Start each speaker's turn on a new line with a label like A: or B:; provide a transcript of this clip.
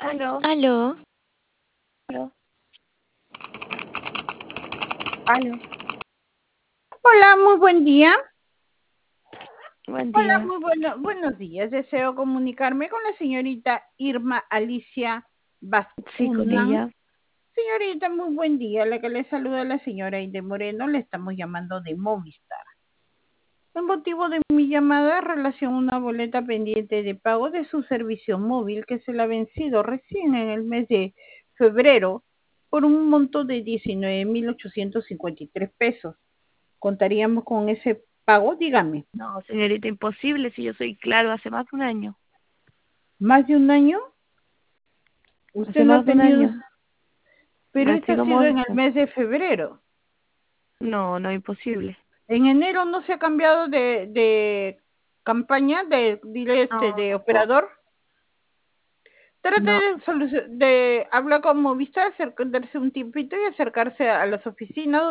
A: Aló,
B: Aló,
A: aló, aló. Hola, muy buen día.
B: buen
A: Hola,
B: día.
A: buenos días. Deseo comunicarme con la señorita Irma Alicia
B: Sí, con
A: Bascunan.
B: ella.
A: Señorita, muy buen día. La que le saluda la señora Inde Moreno. Le estamos llamando de Movistar. El motivo de mi llamada es relación a una boleta pendiente de pago de su servicio móvil que se le ha vencido recién en el mes de febrero por un monto de 19.853 pesos. ¿Contaríamos con ese pago? Dígame.
B: No, señorita, imposible si yo soy claro hace más de un año.
A: ¿Más de un año? Usted
B: Hace
A: lo ha
B: más de un
A: tenido,
B: año.
A: pero
B: No
A: esto
B: estoy
A: ha
B: como
A: sido en el
B: usted.
A: mes de febrero.
B: No, no, imposible.
A: En enero no se ha cambiado de campaña, de
B: No,
A: operador. Trate
B: no.
A: de hablar con Movistar, darse un tiempito y acercarse a las oficinas